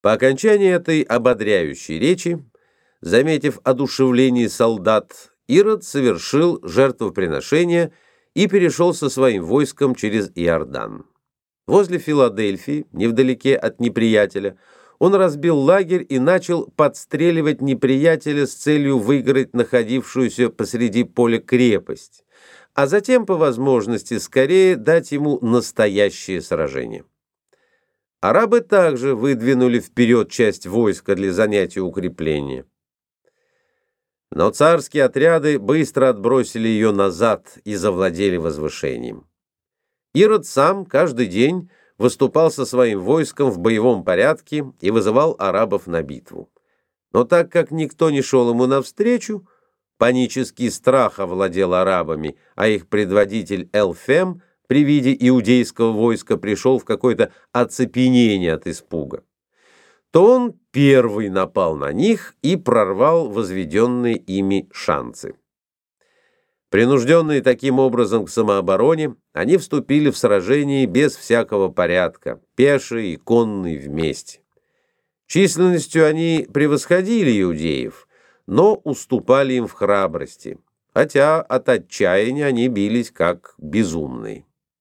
По окончании этой ободряющей речи, заметив одушевление солдат, Ирод совершил жертвоприношение и перешел со своим войском через Иордан. Возле Филадельфии, невдалеке от неприятеля, он разбил лагерь и начал подстреливать неприятеля с целью выиграть находившуюся посреди поля крепость, а затем, по возможности, скорее дать ему настоящее сражение. Арабы также выдвинули вперед часть войска для занятия укрепления. Но царские отряды быстро отбросили ее назад и завладели возвышением. Ирод сам каждый день выступал со своим войском в боевом порядке и вызывал арабов на битву. Но так как никто не шел ему навстречу, панический страх овладел арабами, а их предводитель Элфем при виде иудейского войска пришел в какое-то оцепенение от испуга, то он первый напал на них и прорвал возведенные ими шанцы. Принужденные таким образом к самообороне, они вступили в сражение без всякого порядка, пешие и конные вместе. Численностью они превосходили иудеев, но уступали им в храбрости, хотя от отчаяния они бились как безумные.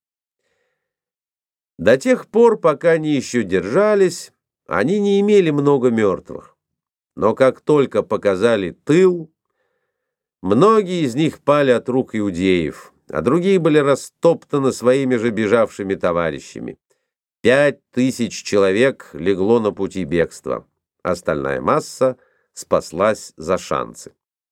До тех пор, пока они еще держались, они не имели много мертвых. Но как только показали тыл, многие из них пали от рук иудеев, а другие были растоптаны своими же бежавшими товарищами. 5000 человек легло на пути бегства. Остальная масса спаслась за шанцы.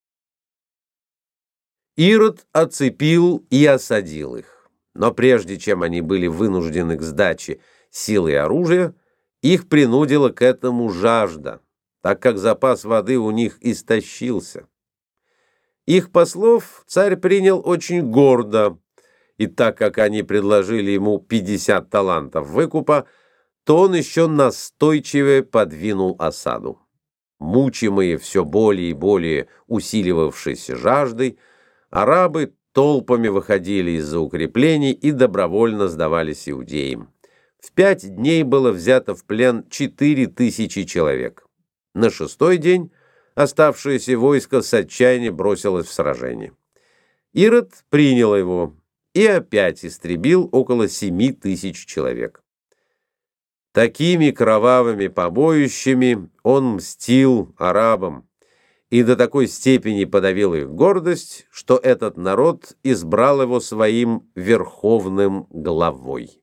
Ирод оцепил и осадил их. Но прежде чем они были вынуждены к сдаче силой оружия, их принудила к этому жажда, так как запас воды у них истощился. Их послов царь принял очень гордо, и так как они предложили ему 50 талантов выкупа, то он еще настойчивее подвинул осаду. Мучимые все более и более усиливавшейся жаждой, арабы толпами выходили из-за укреплений и добровольно сдавались иудеям. В 5 дней было взято в плен 4000 человек. На 6-й день оставшееся войско с отчаяния бросилось в сражение. Ирод принял его и опять истребил около 7000 человек. Такими кровавыми побоищами он мстил арабам и до такой степени подавил их гордость, что этот народ избрал его своим верховным главой.